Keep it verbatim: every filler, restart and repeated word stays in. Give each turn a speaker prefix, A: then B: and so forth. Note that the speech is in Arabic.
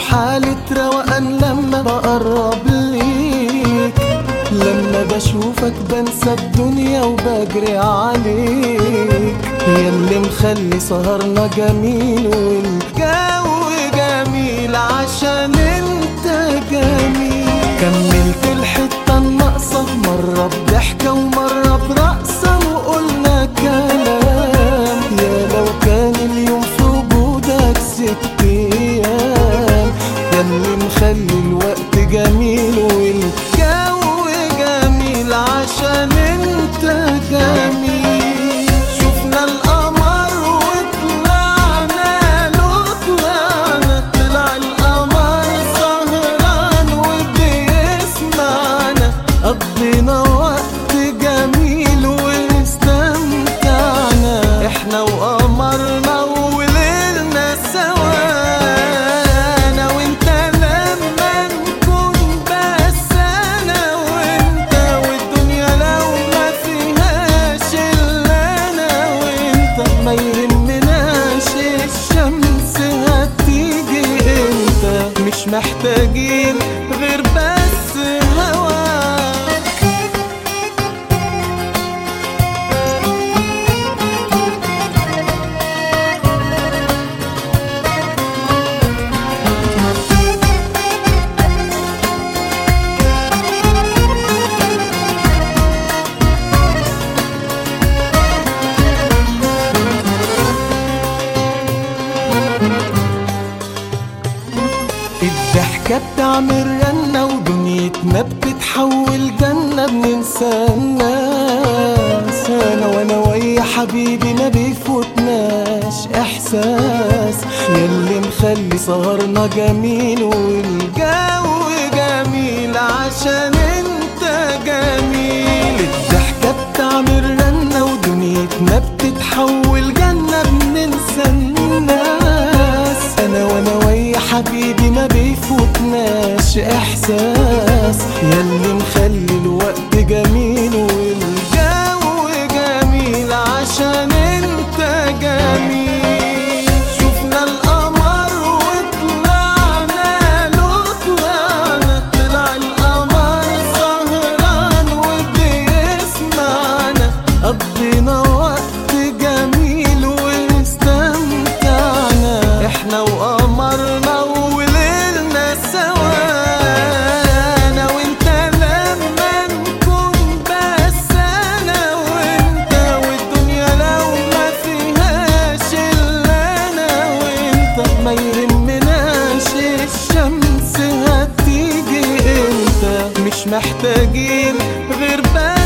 A: حالة روقان لما بقرب ليك، لما بشوفك بنسى الدنيا وبجري عليك، ياللي مخلي سهرنا جميل والجو جميل عشان انت جميل. كملت الحتة الناقصة مرة بضحكة ومرة برقصة وقلنا كلام، يا لو كان اليوم في وجودك ست ايام، ياللي مخلي الوقت جميل والجو جميل عشان انت جميل. شفنا القمر وطلعنا له طلعنا، طلع القمر سهران وبيسمعنا، قضينا وقت جميل واستمتعنا، احنا وقمرنا وليلنا سوا، انا وانت لما نكون بس انا وانت، والدنيا لو ما فيهاش الا انا وانت، ما يهمناش الشمس هتيجي امتى، مش محتاجين غير بس هواك. الضحكة بتعمل رنة ودنيتنا بتتحول جنة، بننسى الناس، انا وانا ويا حبيبي ما بيفوتناش احساس، ياللي مخلي سهرنا جميل والجو جميل عشان انت جميل. الضحكة بتعمل رنة ودنيتنا بتتحول جنة، بننسى الناس، انا وانا ويا حبيبي ما بيفوتناش احساس، ياللي مخلي الوقت جميل والجو جميل عشان انت جميل. شفنا القمر وطلعنا له طلعنا، طلع القمر سهران وبيسمعنا، قضينا وقت جميل واستمتعنا، احنا وقمرنا وليلنا سوا، انا وانت لما نكون بس انا وانت، والدنيا لو ما فيهاش الا انا وانت، ما يهمناش الشمس هتيجي امتى، مش محتاجين غير بس